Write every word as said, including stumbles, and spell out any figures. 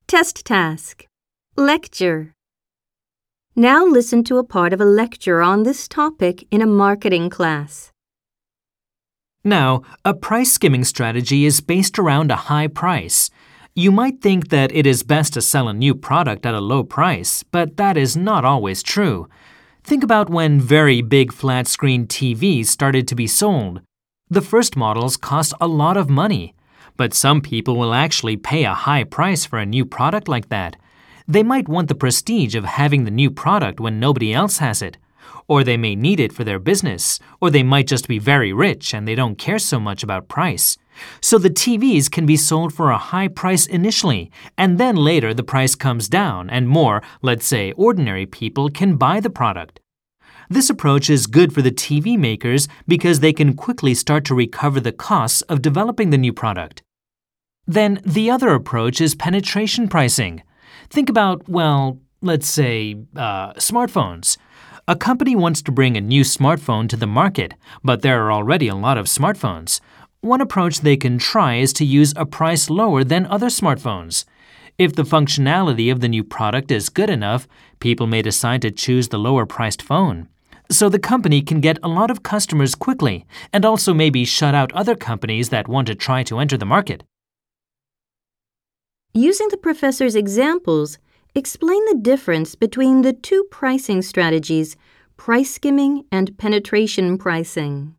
Test task. Lecture. Now listen to a part of a lecture on this topic in a marketing class. Now, a price skimming strategy is based around a high price. You might think that it is best to sell a new product at a low price, but that is not always true. Think about when very big flat-screen T Vs started to be sold. The first models cost a lot of money, but some people will actually pay a high price for a new product like that. They might want the prestige of having the new product when nobody else has it. Or they may need it for their business, or they might just be very rich and they don't care so much about price. So the T Vs can be sold for a high price initially, and then later the price comes down and more, let's say, ordinary people can buy the product. This approach is good for the T V makers because they can quickly start to recover the costs of developing the new product. Then the other approach is penetration pricing. Think about, well, let's say, uh, smartphones. A company wants to bring a new smartphone to the market, but there are already a lot of smartphones. One approach they can try is to use a price lower than other smartphones. If the functionality of the new product is good enough, people may decide to choose the lower-priced phone. So the company can get a lot of customers quickly and also maybe shut out other companies that want to try to enter the market. Using the professor's examples, explain the difference between the two pricing strategies, price skimming and penetration pricing.